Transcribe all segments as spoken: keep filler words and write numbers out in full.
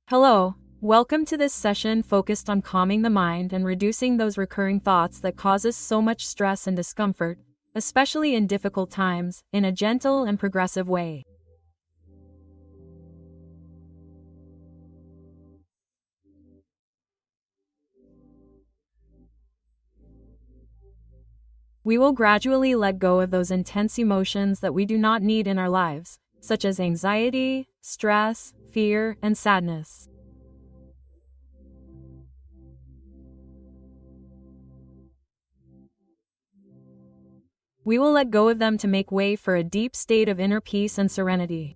Hello, welcome to this session focused on calming the mind and reducing those recurring thoughts that cause us so much stress and discomfort, especially in difficult times, in a gentle and progressive way. We will gradually let go of those intense emotions that we do not need in our lives, such as anxiety, stress, fear, and sadness. We will let go of them to make way for a deep state of inner peace and serenity.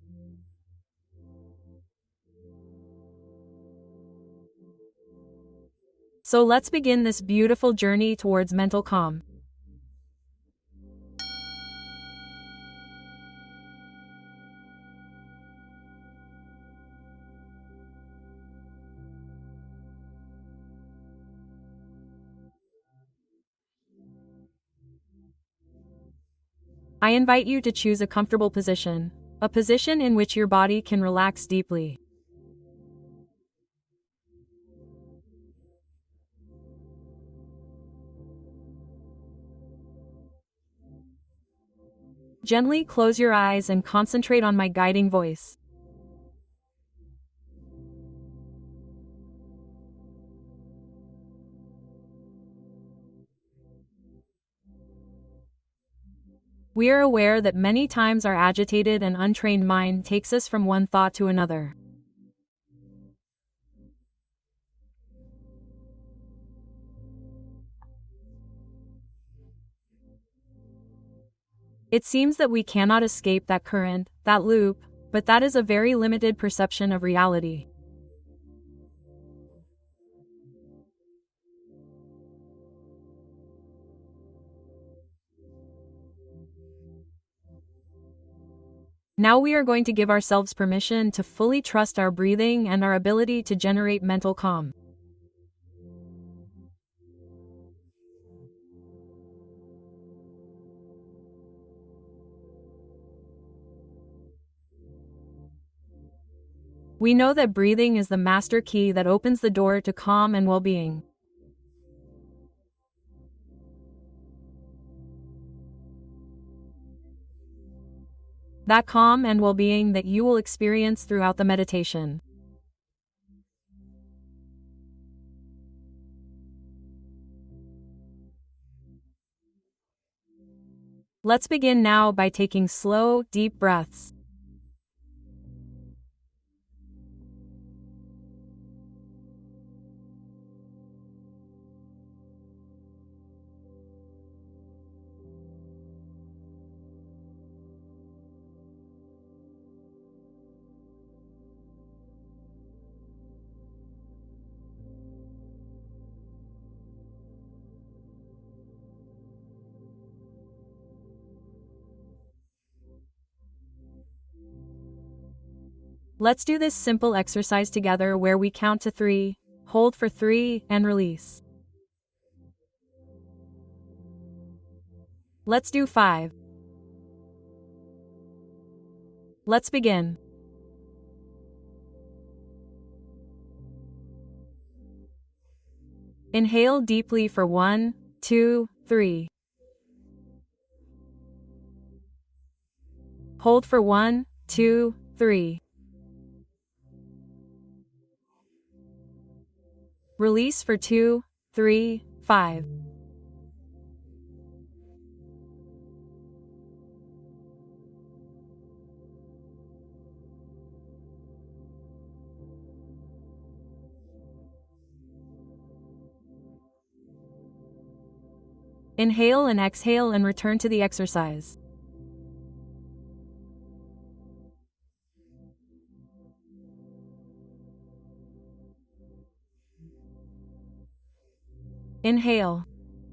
So let's begin this beautiful journey towards mental calm. I invite you to choose a comfortable position, a position in which your body can relax deeply. Gently close your eyes and concentrate on my guiding voice. We are aware that many times our agitated and untrained mind takes us from one thought to another. It seems that we cannot escape that current, that loop, but that is a very limited perception of reality. Now we are going to give ourselves permission to fully trust our breathing and our ability to generate mental calm. We know that breathing is the master key that opens the door to calm and well-being. That calm and well-being that you will experience throughout the meditation. Let's begin now by taking slow, deep breaths. Let's do this simple exercise together where we count to three, hold for three, and release. Let's do five. Let's begin. Inhale deeply for one, two, three. Hold for one, two, three. Release for two, three, five. Inhale and exhale and return to the exercise. Inhale.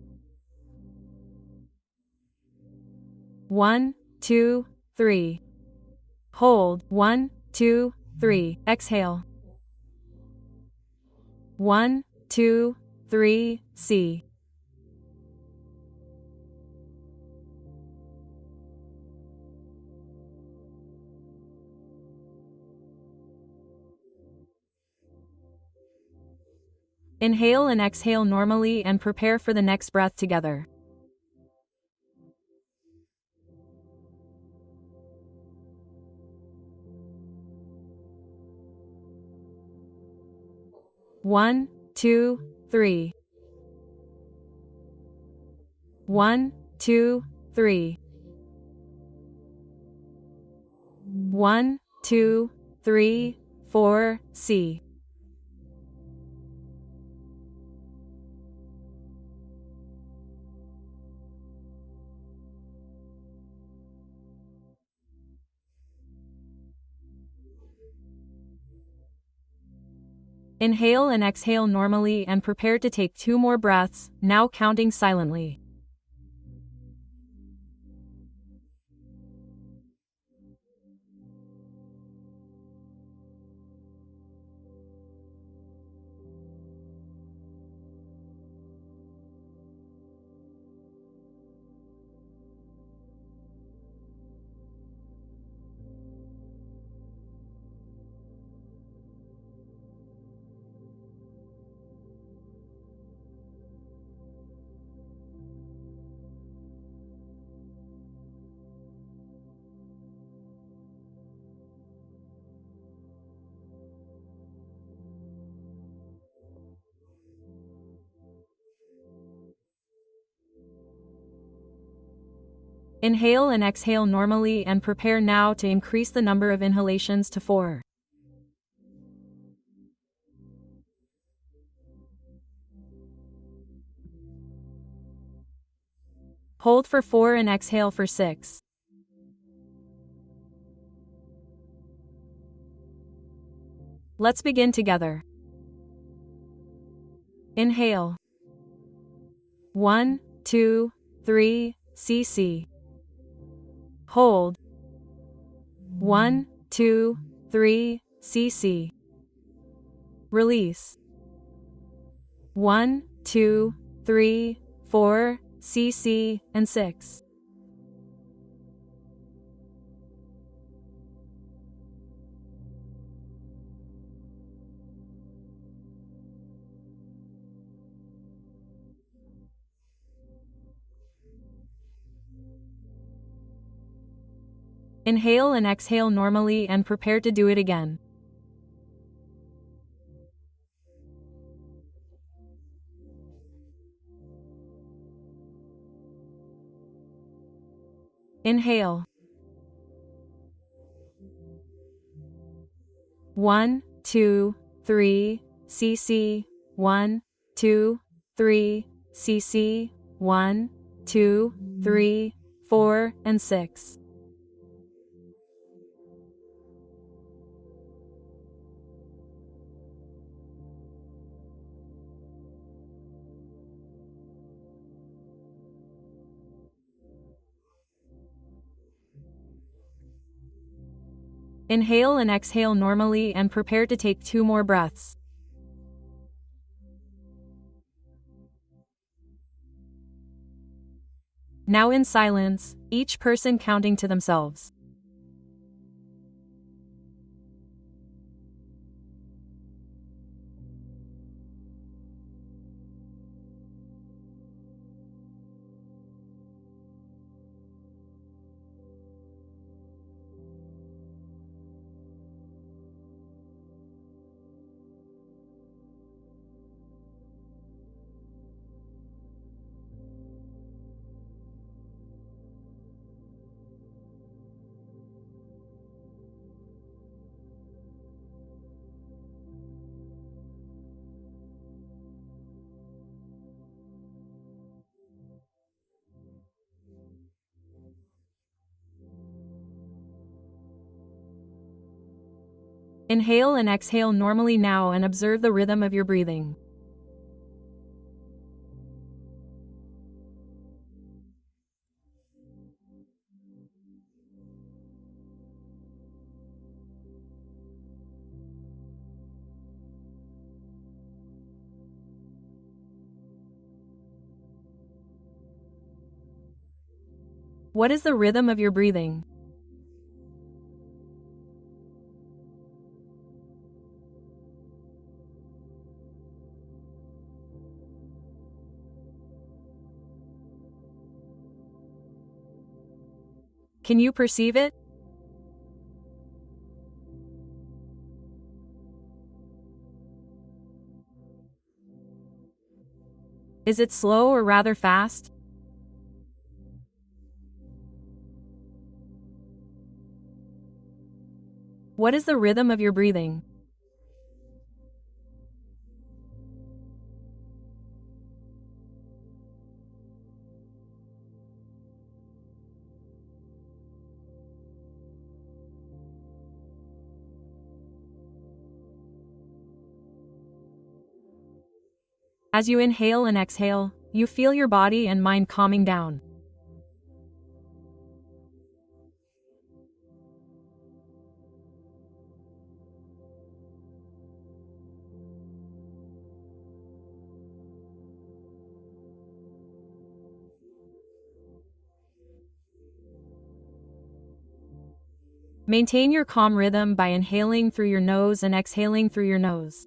One, two, three. Hold. One, two, three. Exhale. One, two, three, C. Inhale and exhale normally and prepare for the next breath together. One, two, three. One, two, three. One, two, three, four, C. Inhale and exhale normally and prepare to take two more breaths, now counting silently. Inhale and exhale normally and prepare now to increase the number of inhalations to four. Hold for four and exhale for six. Let's begin together. Inhale. One, two, three, C C. Hold. One, two, three, C C. Release. One, two, three, four, C C, and six. Inhale and exhale normally and prepare to do it again. Inhale. One, two, three, C C. One, two, three, C C. One, two, three, four, and six. Inhale and exhale normally and prepare to take two more breaths. Now in silence, each person counting to themselves. Inhale and exhale normally now and observe the rhythm of your breathing. What is the rhythm of your breathing? Can you perceive it? Is it slow or rather fast? What is the rhythm of your breathing? As you inhale and exhale, you feel your body and mind calming down. Maintain your calm rhythm by inhaling through your nose and exhaling through your nose.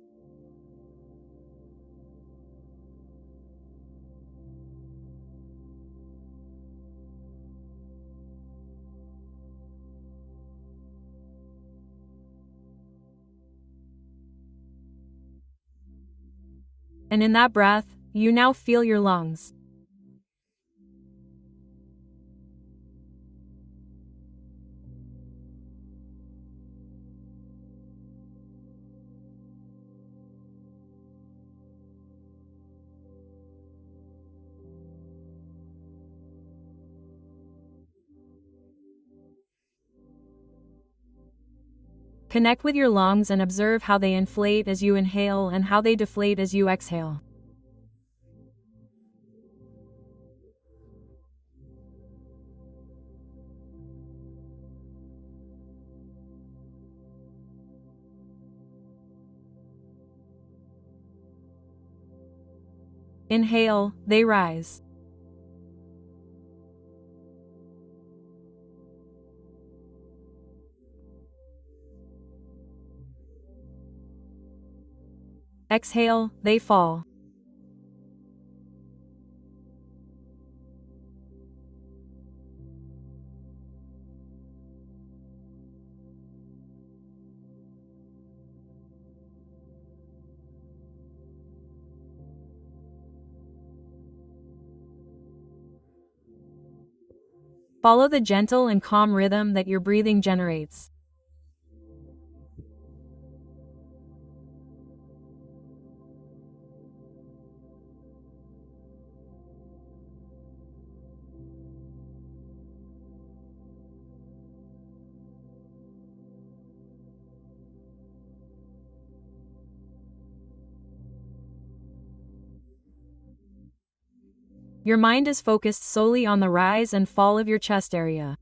And in that breath, you now feel your lungs. Connect with your lungs and observe how they inflate as you inhale and how they deflate as you exhale. Inhale, they rise. Exhale, they fall. Follow the gentle and calm rhythm that your breathing generates. Your mind is focused solely on the rise and fall of your chest area.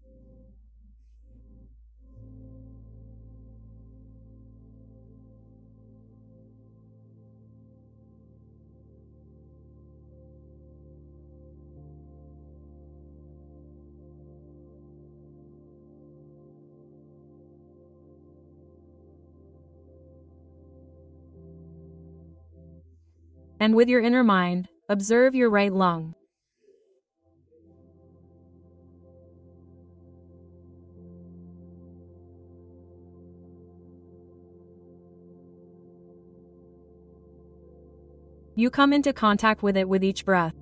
And with your inner mind, observe your right lung. You come into contact with it with each breath.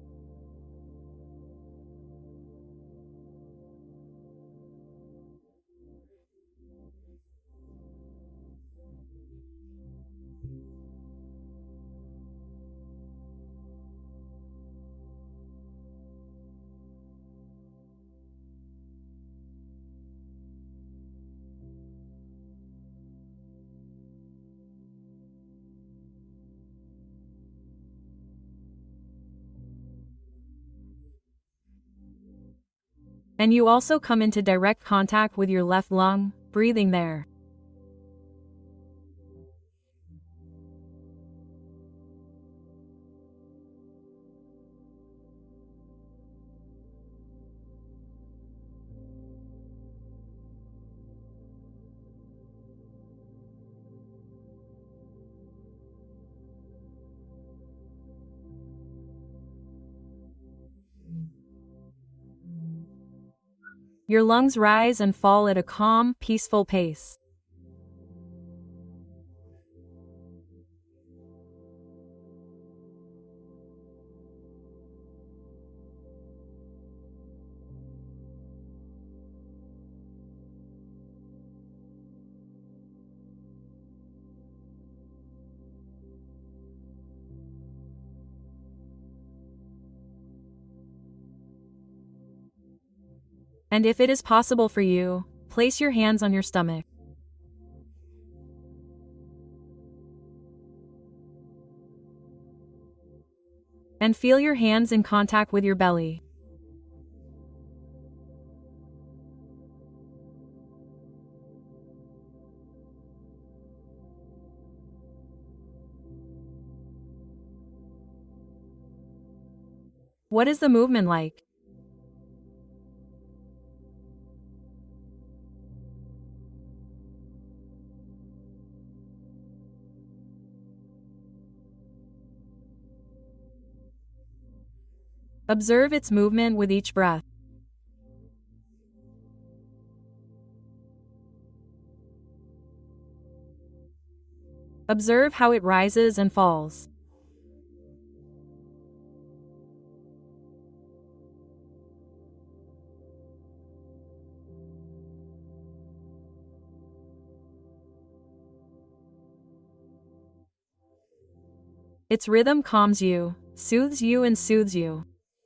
And you also come into direct contact with your left lung, breathing there. Your lungs rise and fall at a calm, peaceful pace. And if it is possible for you, place your hands on your stomach. And feel your hands in contact with your belly. What is the movement like? Observe its movement with each breath. Observe how it rises and falls. Its rhythm calms you, soothes you and soothes you.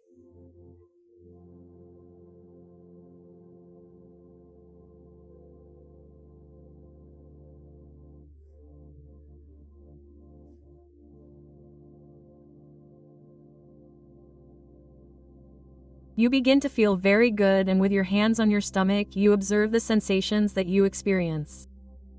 You begin to feel very good, and with your hands on your stomach, you observe the sensations that you experience.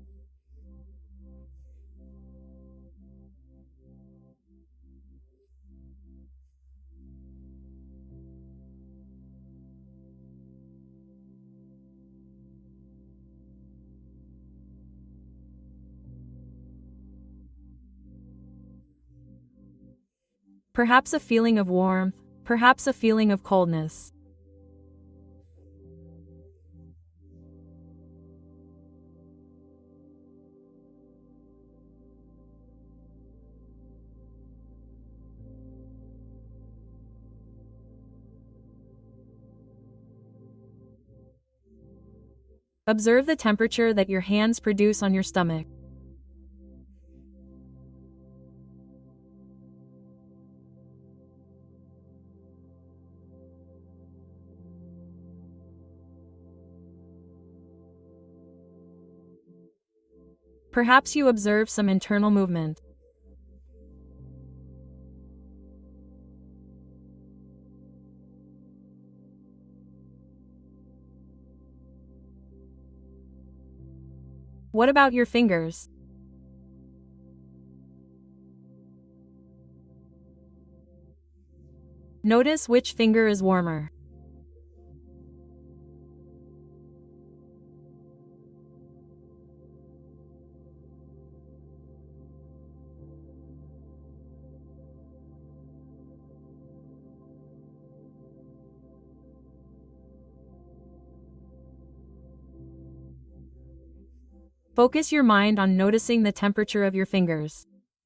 Perhaps a feeling of warmth, perhaps a feeling of coldness. Observe the temperature that your hands produce on your stomach. Perhaps you observe some internal movement. What about your fingers? Notice which finger is warmer. Focus your mind on noticing the temperature of your fingers.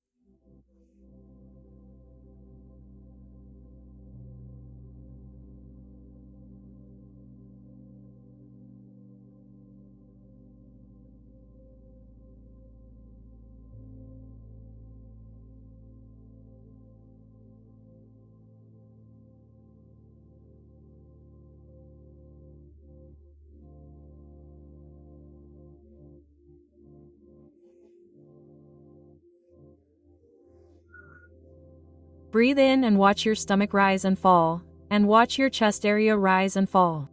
Breathe in and watch your stomach rise and fall, and watch your chest area rise and fall.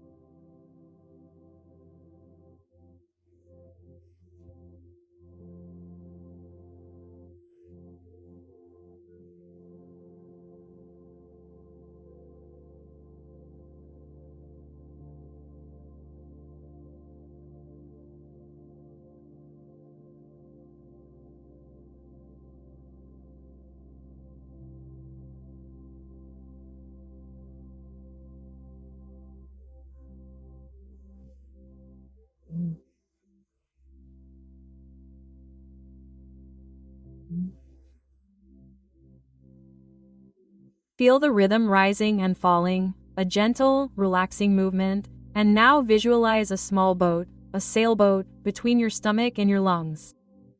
Feel the rhythm rising and falling, a gentle, relaxing movement, and now visualize a small boat, a sailboat, between your stomach and your lungs.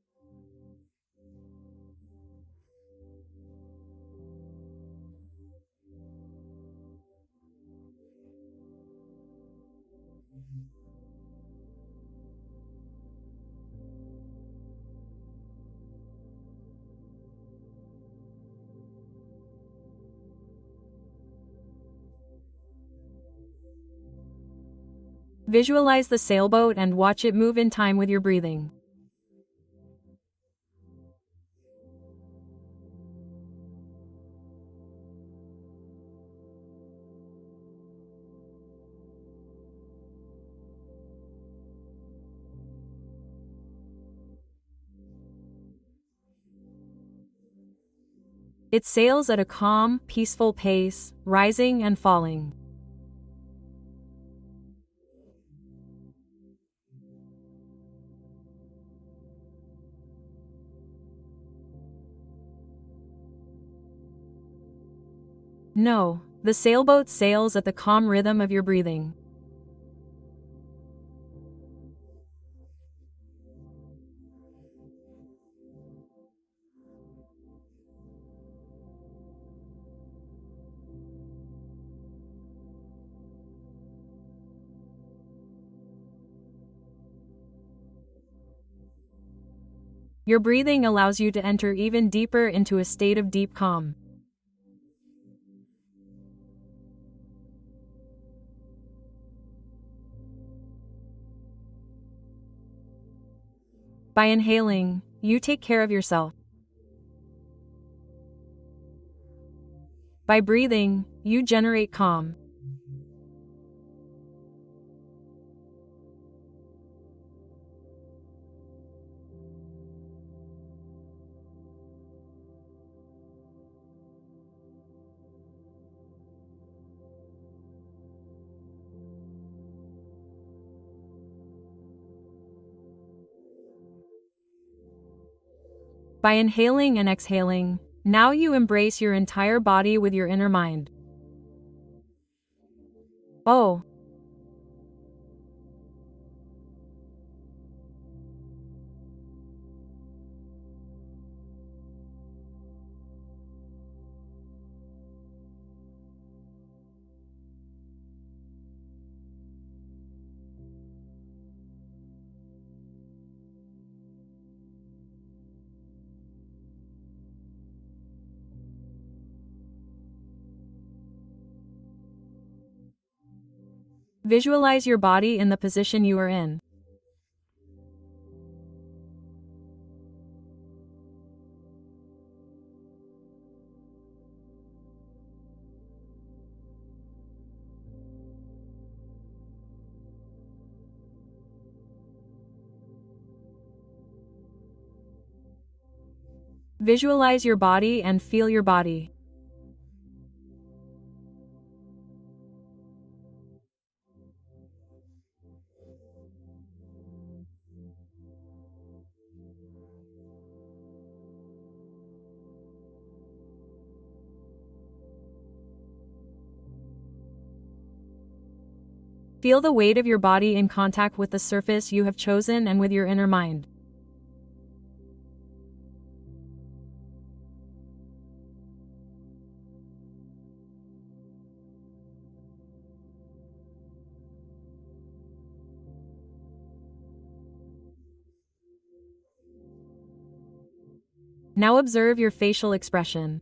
Visualize the sailboat and watch it move in time with your breathing. It sails at a calm, peaceful pace, rising and falling. No, the sailboat sails at the calm rhythm of your breathing. Your breathing allows you to enter even deeper into a state of deep calm. By inhaling, you take care of yourself. By breathing, you generate calm. By inhaling and exhaling, now you embrace your entire body with your inner mind. Oh. Visualize your body in the position you are in. Visualize your body and feel your body. Feel the weight of your body in contact with the surface you have chosen and with your inner mind. Now observe your facial expression.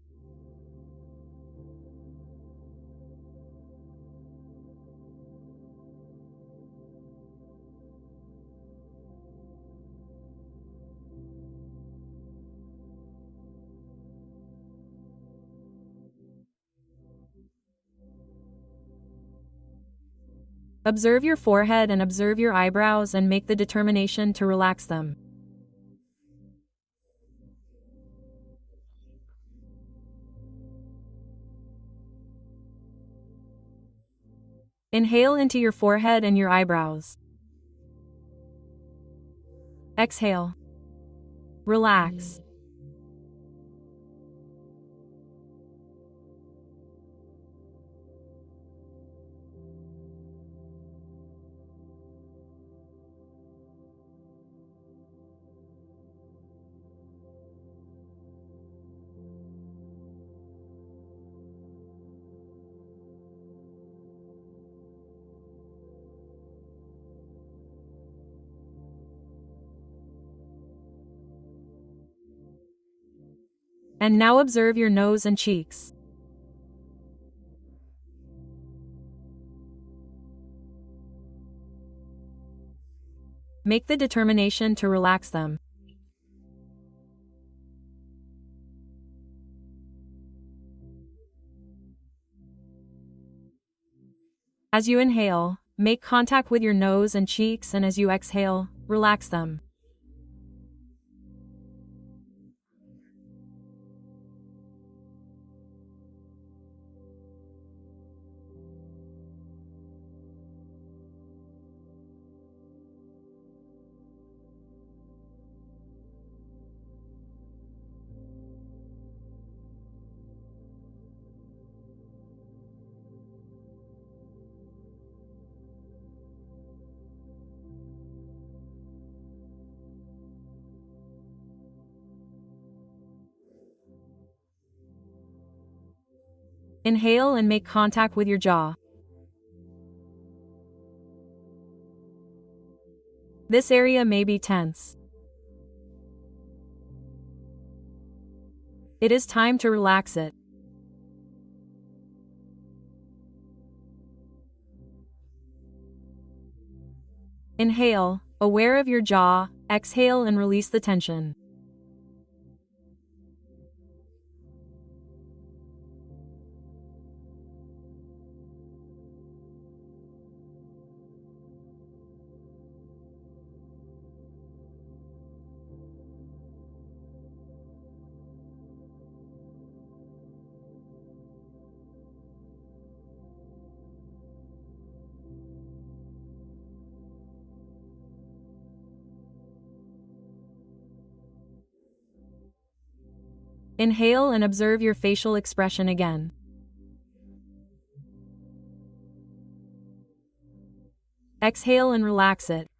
Observe your forehead and observe your eyebrows and make the determination to relax them. Inhale into your forehead and your eyebrows. Exhale. Relax. And now observe your nose and cheeks. Make the determination to relax them. As you inhale, make contact with your nose and cheeks, and as you exhale, relax them. Inhale and make contact with your jaw. This area may be tense. It is time to relax it. Inhale, aware of your jaw, exhale and release the tension. Inhale and observe your facial expression again. Exhale and relax it.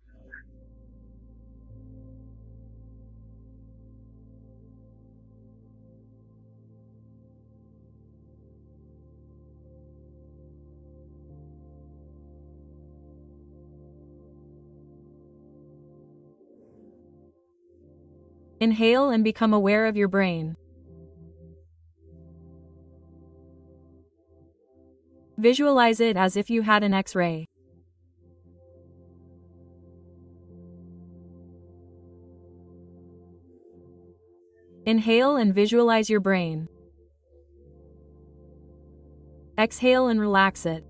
Inhale and become aware of your brain. Visualize it as if you had an X-ray. Inhale and visualize your brain. Exhale and relax it.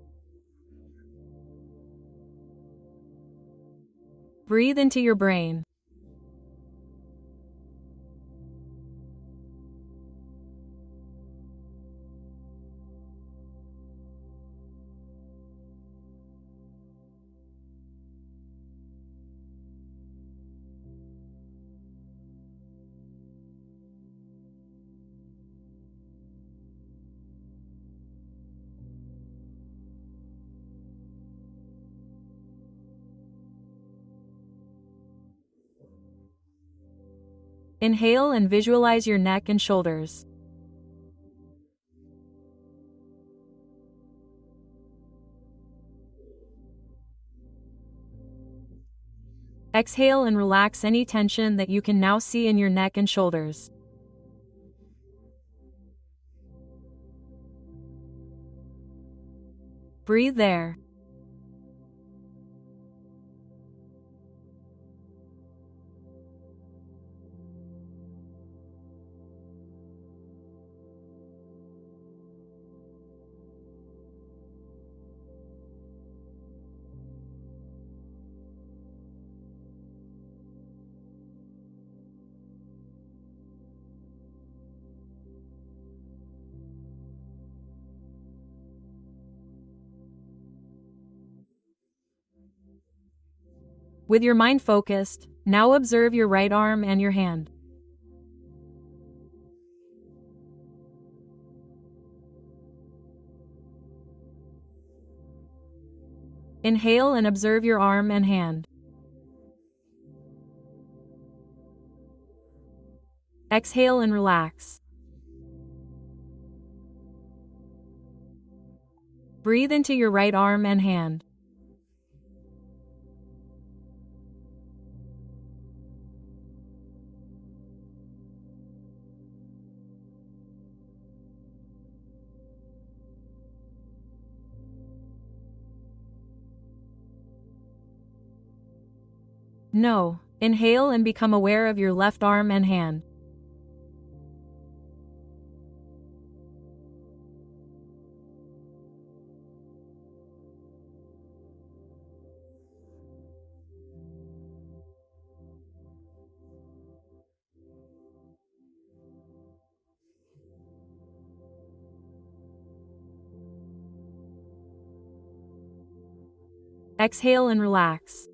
Breathe into your brain. Inhale and visualize your neck and shoulders. Exhale and relax any tension that you can now see in your neck and shoulders. Breathe there. With your mind focused, now observe your right arm and your hand. Inhale and observe your arm and hand. Exhale and relax. Breathe into your right arm and hand. No. Inhale and become aware of your left arm and hand. Exhale and relax.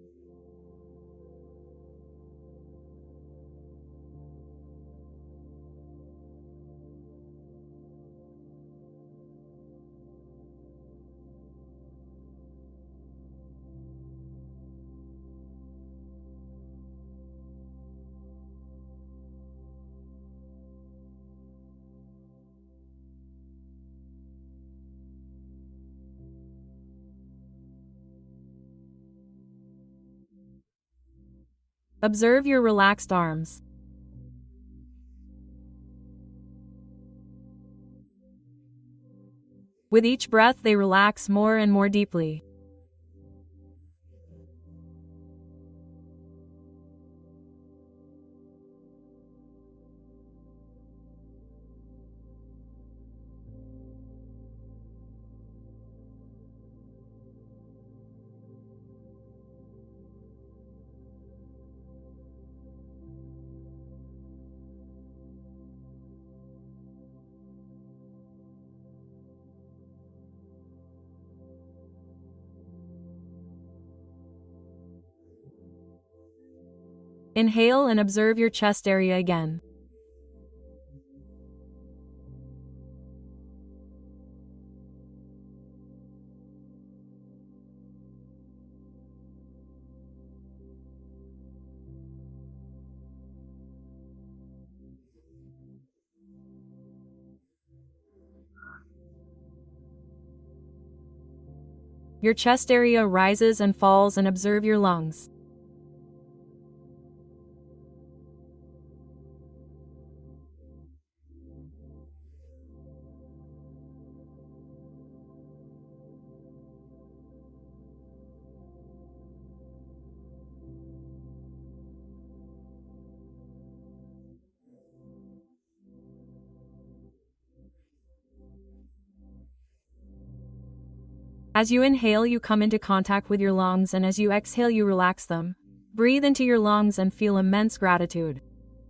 Observe your relaxed arms. With each breath, they relax more and more deeply. Inhale and observe your chest area again. Your chest area rises and falls, and observe your lungs. As you inhale, you come into contact with your lungs, and as you exhale, you relax them. Breathe into your lungs and feel immense gratitude.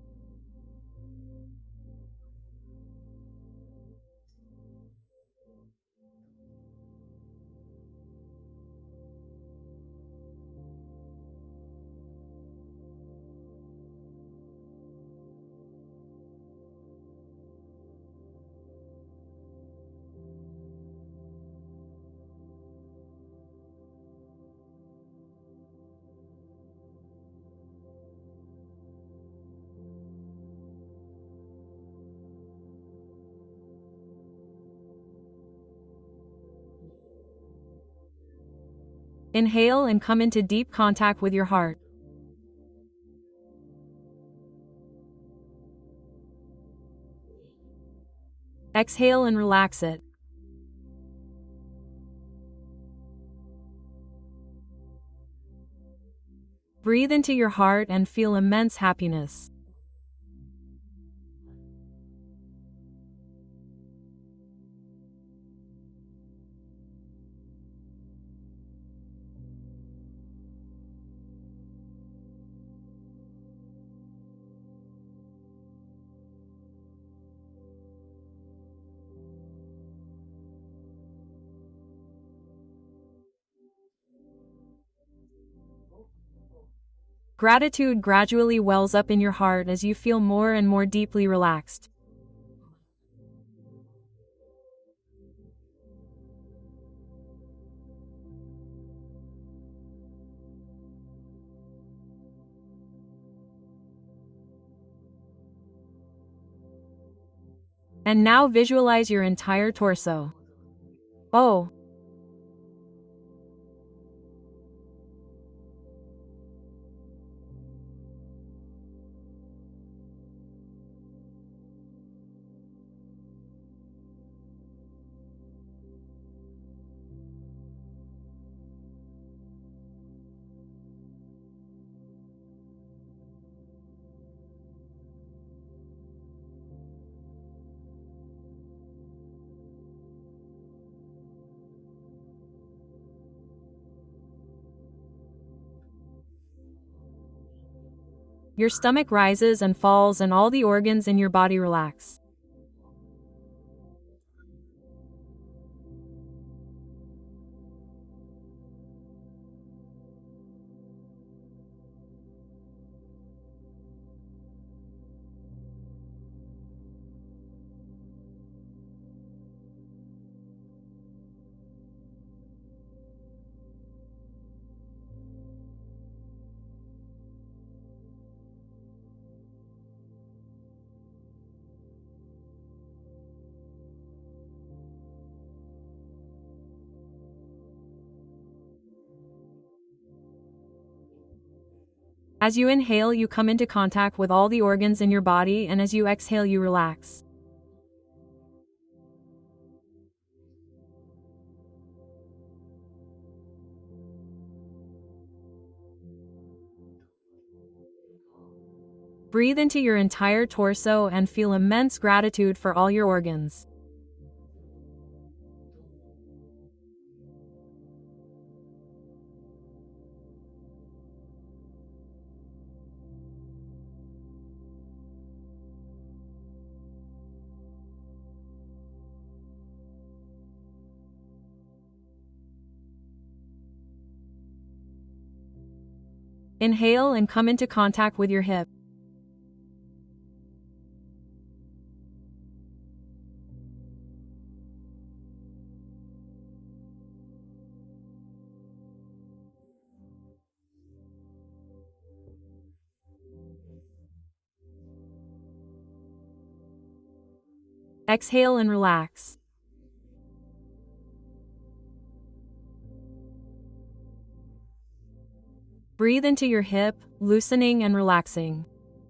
Inhale and come into deep contact with your heart. Exhale and relax it. Breathe into your heart and feel immense happiness. Gratitude gradually wells up in your heart as you feel more and more deeply relaxed. And now visualize your entire torso. Oh. Your stomach rises and falls and all the organs in your body relax. As you inhale, you come into contact with all the organs in your body, and as you exhale, you relax. Breathe into your entire torso and feel immense gratitude for all your organs. Inhale and come into contact with your hip. Exhale and relax. Breathe into your hip, loosening and relaxing.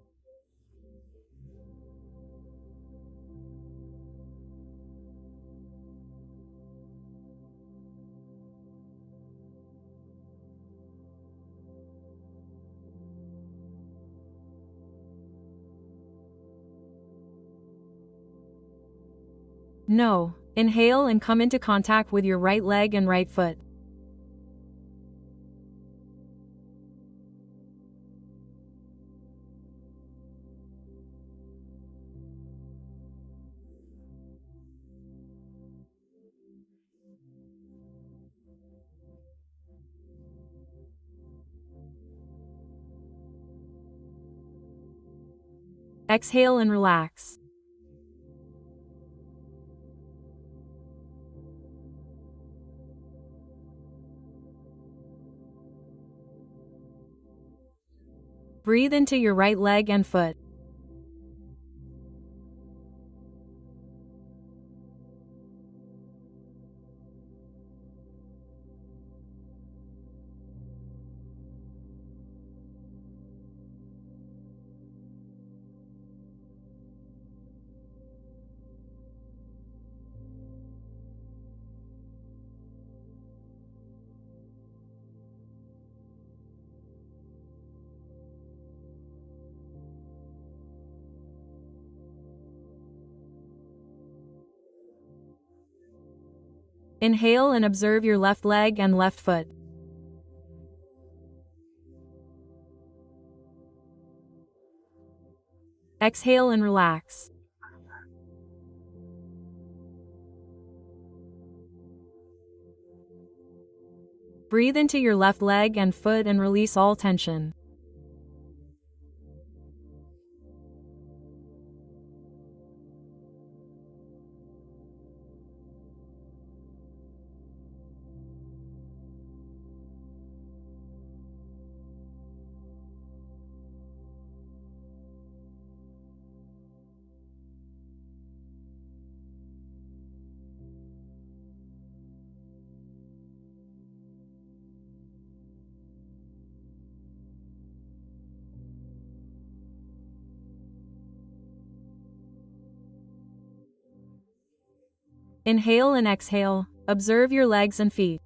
No. Inhale and come into contact with your right leg and right foot. Exhale and relax. Breathe into your right leg and foot. Inhale and observe your left leg and left foot. Exhale and relax. Breathe into your left leg and foot and release all tension. Inhale and exhale. Observe your legs and feet.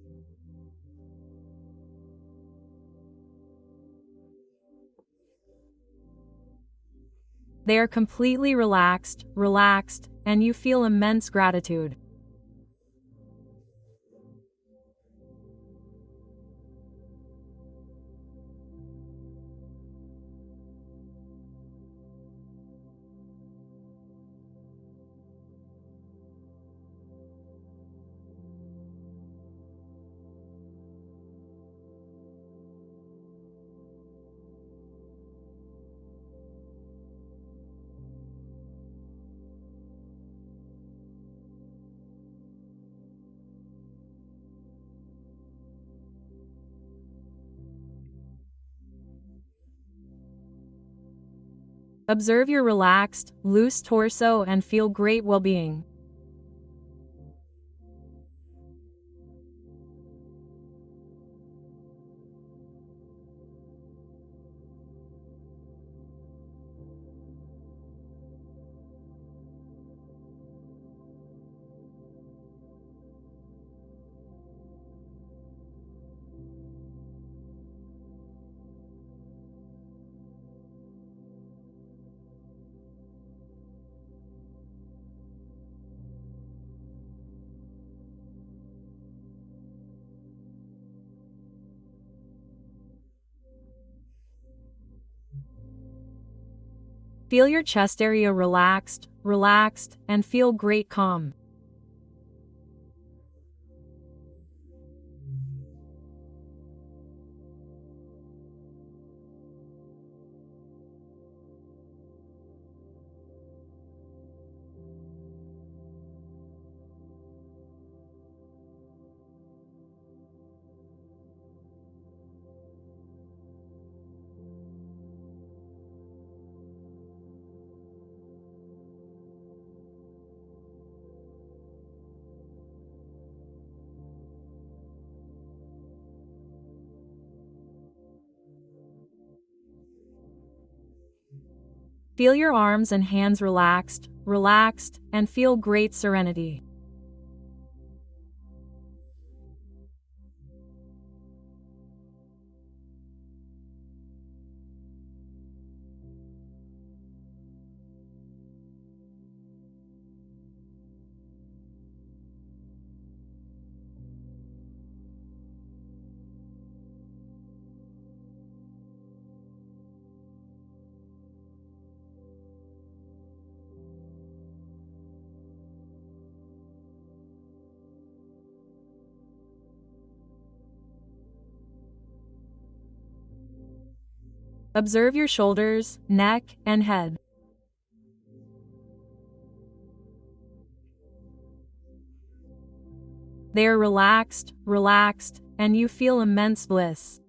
They are completely relaxed, relaxed, and you feel immense gratitude. Observe your relaxed, loose torso and feel great well-being. Feel your chest area relaxed, relaxed, and feel great calm. Feel your arms and hands relaxed, relaxed, and feel great serenity. Observe your shoulders, neck, and head. They are relaxed, relaxed, and you feel immense bliss.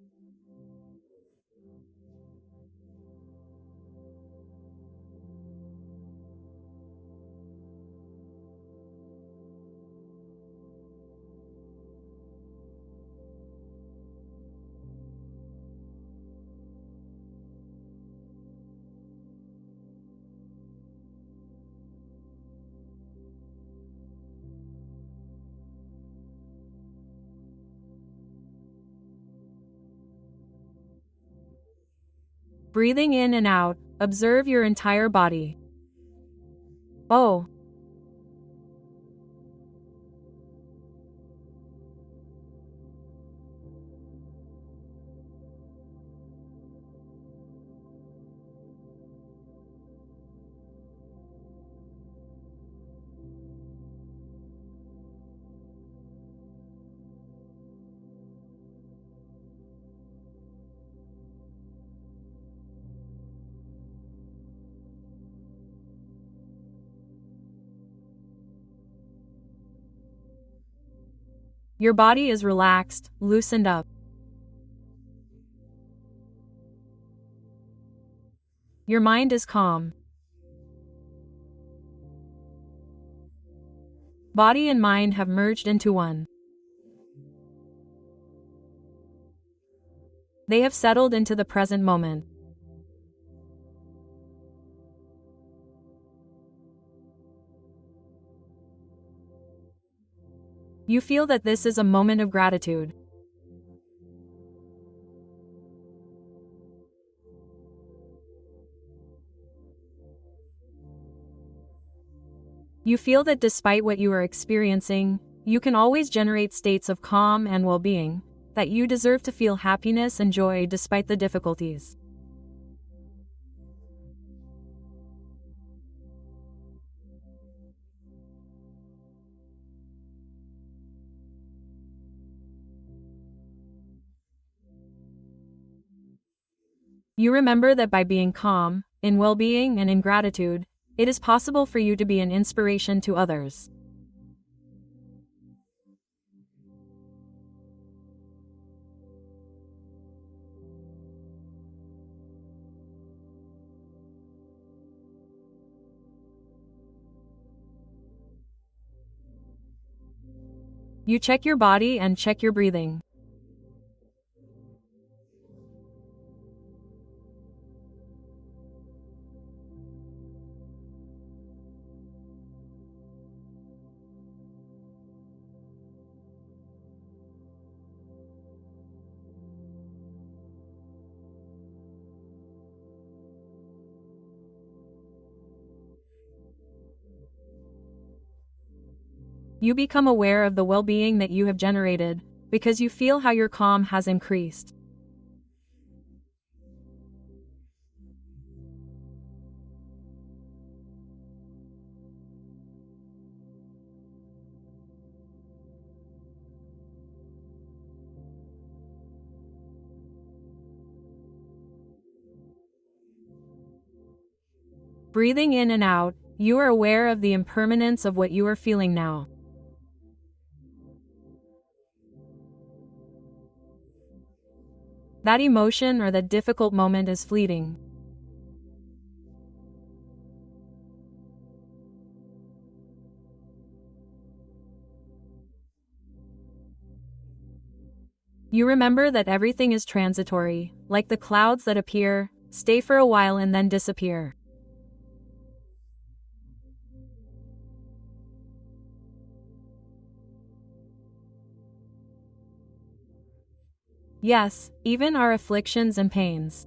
Breathing in and out, observe your entire body. Oh. Your body is relaxed, loosened up. Your mind is calm. Body and mind have merged into one. They have settled into the present moment. You feel that this is a moment of gratitude. You feel that despite what you are experiencing, you can always generate states of calm and well-being, that you deserve to feel happiness and joy despite the difficulties. You remember that by being calm, in well-being and in gratitude, it is possible for you to be an inspiration to others. You check your body and check your breathing. You become aware of the well-being that you have generated, because you feel how your calm has increased. Breathing in and out, you are aware of the impermanence of what you are feeling now. That emotion or that difficult moment is fleeting. You remember that everything is transitory, like the clouds that appear, stay for a while and then disappear. Yes, even our afflictions and pains.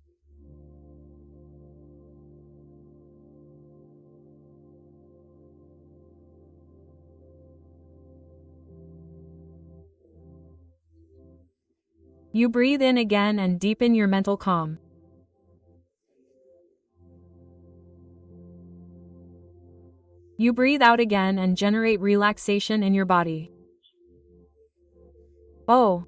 You breathe in again and deepen your mental calm. You breathe out again and generate relaxation in your body. Oh.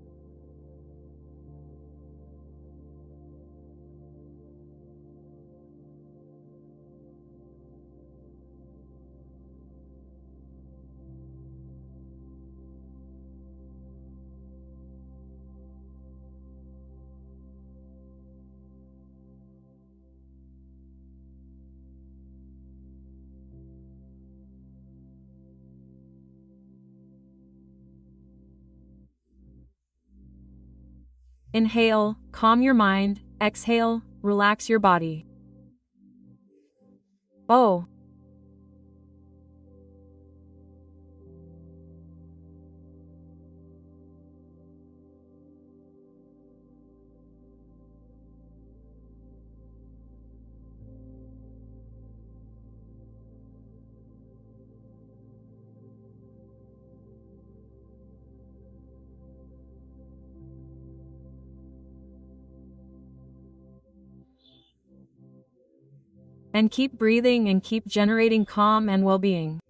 Inhale, calm your mind. Exhale, relax your body. Oh. And keep breathing and keep generating calm and well-being.